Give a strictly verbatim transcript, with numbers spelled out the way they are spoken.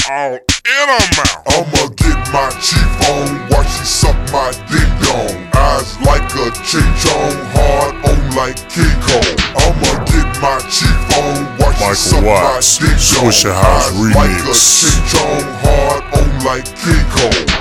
all in her mouth. I'ma get my chief on, watch she suck my dick on. Eyes like a chichon, hard on like King Kong. I'ma get my chief on, watch she suck Watts, my dick on. Swishahouse Eyes like a Remix. chichon, hard on like King Kong.